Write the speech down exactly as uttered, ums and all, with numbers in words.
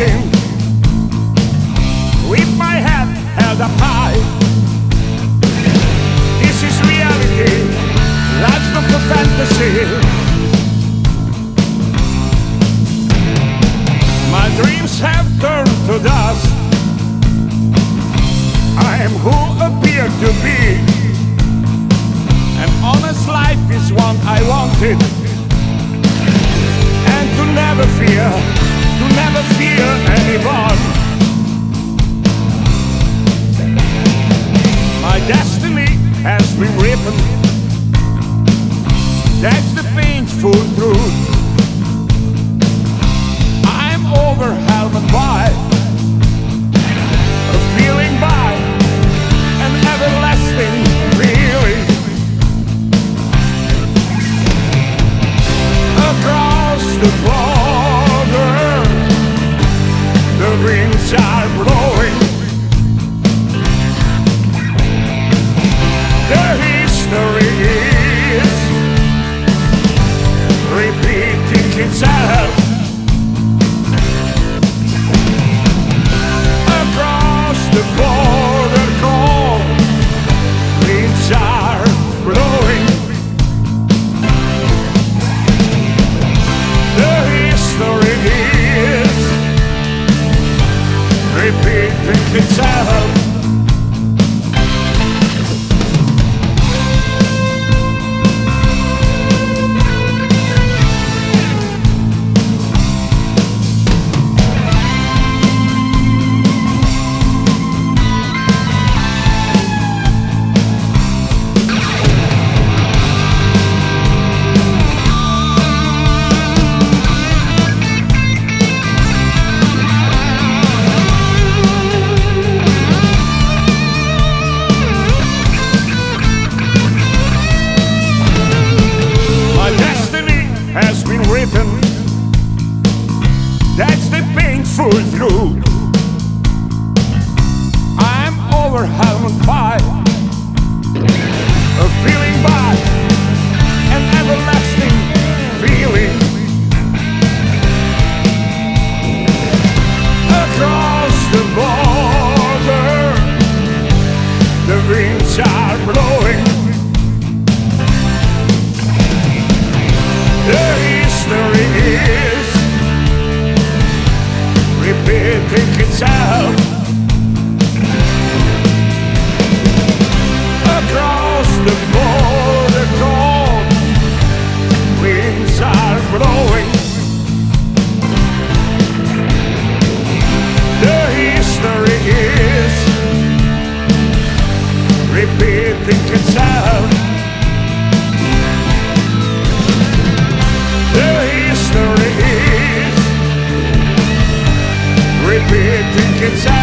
walking with my head held up high. This is reality, life's not a fantasy. My dreams have turned to dust. I am who appear to be. An honest life is one I wanted. And to never fear, to never fear anyone. My destiny has been written. That's the painful truth. I'm overwhelmed by a feeling by an everlasting feeling. Across the border, the winds are blowing. The history is repeating itself. Across the border, cold winds are blowing. The history is repeating itself. Has been written. That's the painful truth. I'm overwhelmed by a feeling, by an everlasting feeling. Across the border, the winds are blowing. The history is repeating itself. Across the border, cold winds are blowing. The history is repeating itself. The history is repeating itself.